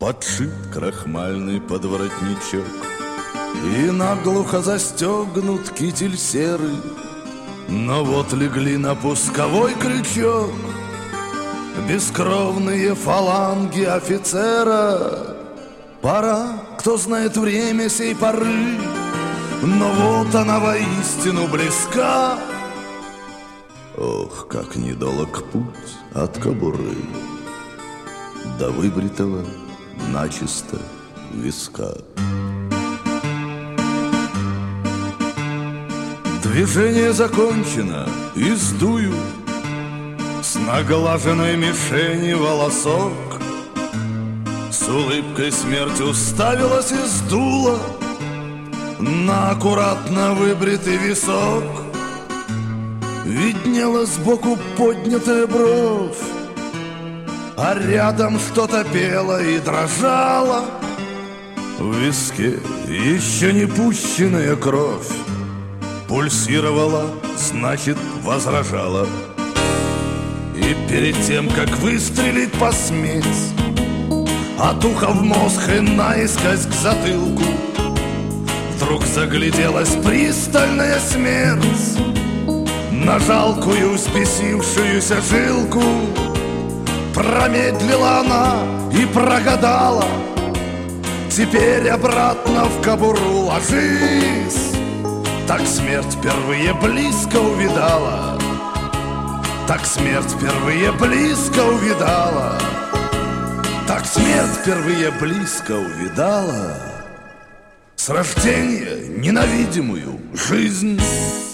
подшит крахмальный подворотничок и наглухо застегнут китель серый. Но вот легли на пусковой крючок бескровные фаланги офицера. Пора, кто знает время сей поры, но вот она воистину близка. Ох, как недолог путь от кобуры до выбритого начисто виска. Движение закончено, и сдую с наглаженной мишени волосок. С улыбкой смерть уставилась и сдула на аккуратно выбритый висок. Виднела сбоку поднятая бровь, а рядом что-то пело и дрожало. В виске еще не пущенная кровь пульсировала, значит, возражала. И перед тем, как выстрелить, посметь от уха в мозг и наискось к затылку, вдруг загляделась пристальная смерть на жалкую взбесившуюся жилку. Промедлила она и прогадала: теперь обратно в кобуру ложись. Так смерть впервые близко увидала, так смерть впервые близко увидала, так смерть впервые близко увидала с рождения ненавидимую жизнь.